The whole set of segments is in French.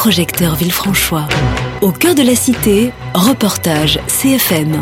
projecteur Villefranchois. Au cœur de la cité, reportage CFM.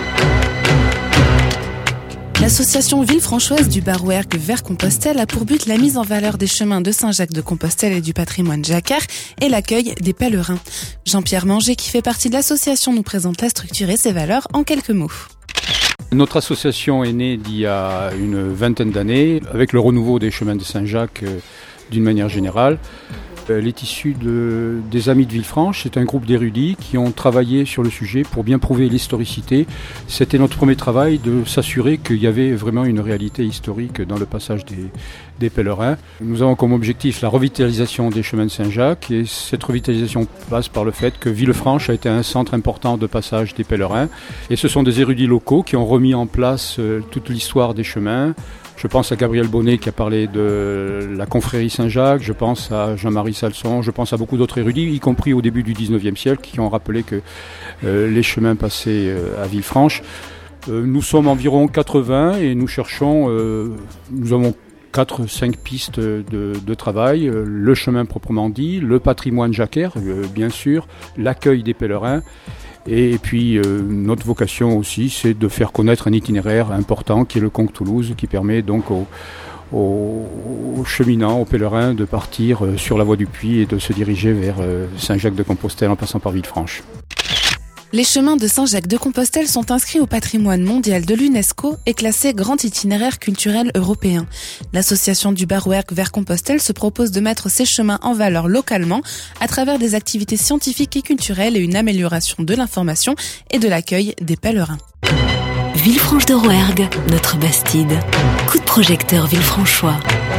L'association villefranchoise du Barouergue vers Compostelle a pour but la mise en valeur des chemins de Saint-Jacques-de-Compostelle et du patrimoine jacquard et l'accueil des pèlerins. Jean-Pierre Manger, qui fait partie de l'association, nous présente la structure et ses valeurs en quelques mots. Notre association est née d'il y a une vingtaine d'années, avec le renouveau des chemins de Saint-Jacques d'une manière générale. Elle est issue des Amis de Villefranche. C'est un groupe d'érudits qui ont travaillé sur le sujet pour bien prouver l'historicité. C'était notre premier travail de s'assurer qu'il y avait vraiment une réalité historique dans le passage des pèlerins. Nous avons comme objectif la revitalisation des chemins de Saint-Jacques, et cette revitalisation passe par le fait que Villefranche a été un centre important de passage des pèlerins. Et ce sont des érudits locaux qui ont remis en place toute l'histoire des chemins. Je pense à Gabriel Bonnet qui a parlé de la confrérie Saint-Jacques, je pense à Jean-Marie Salson, je pense à beaucoup d'autres érudits, y compris au début du 19e siècle, qui ont rappelé que les chemins passaient à Villefranche. Nous sommes environ 80 et nous cherchons, nous avons 4-5 pistes de travail, le chemin proprement dit, le patrimoine jacquard, bien sûr, l'accueil des pèlerins. Et puis notre vocation aussi, c'est de faire connaître un itinéraire important qui est le Conques-Toulouse, qui permet donc aux cheminants, aux pèlerins de partir sur la voie du Puy et de se diriger vers Saint-Jacques-de-Compostelle en passant par Villefranche. Les chemins de Saint-Jacques-de-Compostelle sont inscrits au patrimoine mondial de l'UNESCO et classés grand itinéraire culturel européen. L'association du Barouergue vers Compostelle se propose de mettre ces chemins en valeur localement à travers des activités scientifiques et culturelles et une amélioration de l'information et de l'accueil des pèlerins. Villefranche de Rouergue, notre Bastide. Coup de projecteur villefranchois.